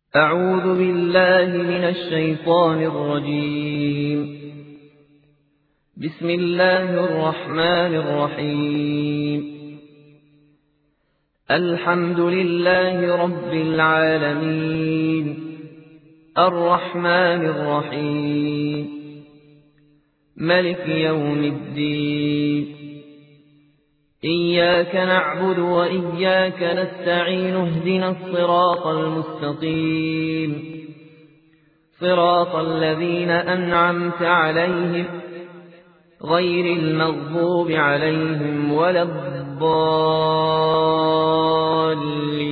أعوذ بالله من الشيطان الرجيم. بسم الله الرحمن الرحيم. الحمد لله رب العالمين، الرحمن الرحيم، ملك يوم الدين. إياك نعبد وإياك نستعين، اهدنا الصراط المستقيم، صراط الذين أنعمت عليهم غير المغضوب عليهم ولا الضالين.